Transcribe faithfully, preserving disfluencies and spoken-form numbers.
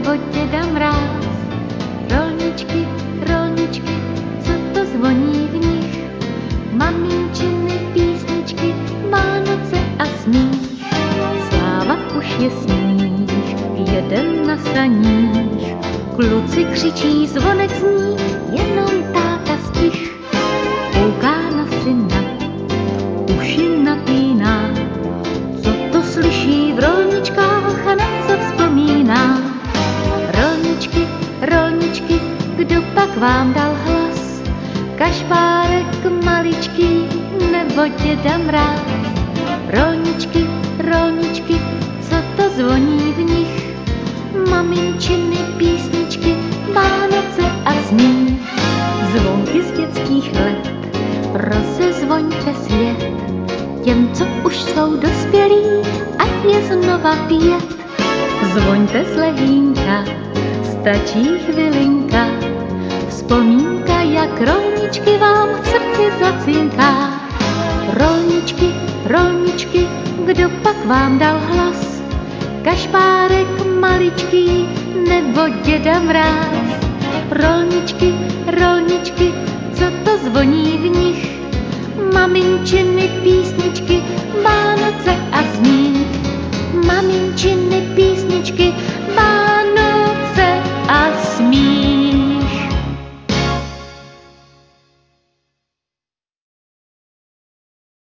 nebo děda mráz. Rolničky, rolničky, co to zvoní v nich? Maminčiny písničky, Vánoce a smích. Sláva už je sníh, jedem na saních. Kluci křičí, zvonek zní, jenom táta stih. Kouká na syna, uši napíná. Co to slyší v rolničkách a na co vzpomíná? Rolničky, rolničky, kdo pak vám dal hlas? Kašpárek maličký nebo děda mráz? Rolničky, rolničky, co to zvoní v nich? Maminčiny písničky, Vánoce a smích. Zvonky z dětských let, rozezvoňte svět. Těm, co už jsou dospělí, ať je znova pět. Zvoňte z lehínka, stačí chvilinka. Vzpomínka, jak rolničky vám v srdci zacinká. Rolničky, rolničky, kdo pak vám dal hlas? Kašpárek maličký nebo děda mráz? Rolničky, rolničky, co to zvoní v nich? Maminčiny písničky,